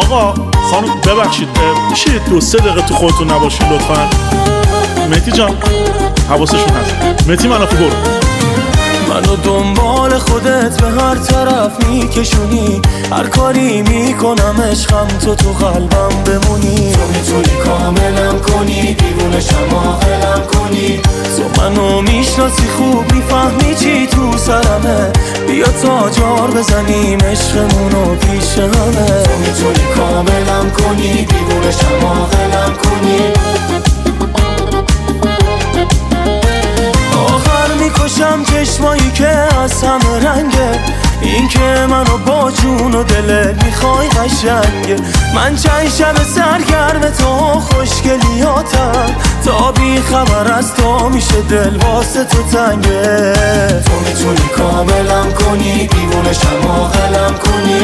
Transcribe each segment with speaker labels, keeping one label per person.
Speaker 1: آقا خانم ببخشید میشه 2-3 دقیقه تو خودتون نباشید لطفا؟ مهدی جان حواسشون هست. مهدی منافی برو.
Speaker 2: منو دنبال خودت به هر طرف میکشونی، هر کاری میکنم عشقم تو قلبم بمونی. تو میتونی کاملم کنی، دیوونشم عاقلم کنی. تو منو میشناسی خوب، میفهمی چی تو سرمه. بیا تا جار بزنیم عشقمونو پیش همه. تو میتونی کاملم کنی، دیوونشم عاقلم کنی. میکشم چشمایی که از همه رنگه، این که منو با جون و دلت میخوای قشنگه. من چند شب سرگرم تو خوشگلیاتم، تا بی خبر از تو میشه دل واسه تو تنگه. تو میتونی کاملم کنی، دیوونشم عاقلم کنی.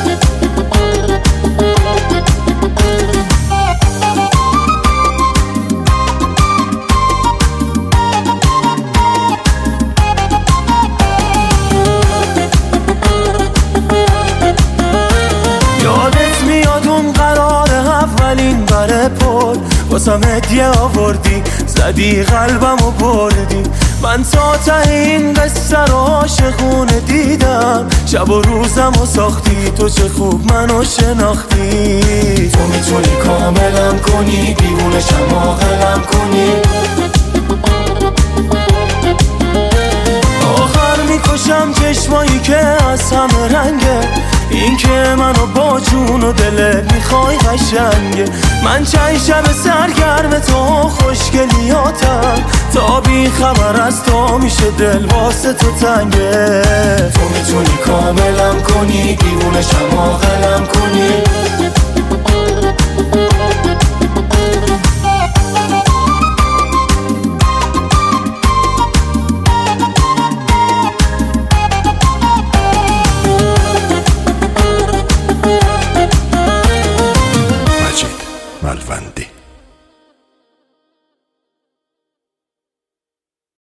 Speaker 2: اولین بره پر واسم هدیه آوردی، زدی قلبمو بردی. من تا ته این قصه رو عاشقونه دیدم، شب و روزمو ساختی، تو چه خوب منو شناختی. تو میتونی کاملم کنی، دیوونشم عاقلم کنی. آخر میکشم چشمایی که از همه رنگه، این که منو با جون و دلت میخوای قشنگه. من چند شب سرگرم تو خوشگلیاتم، تا بی خبر از تو میشه دل واسه تو تنگه. تو میتونی کاملم کنی، دیوونشم عاقلم کنی.
Speaker 3: ملوند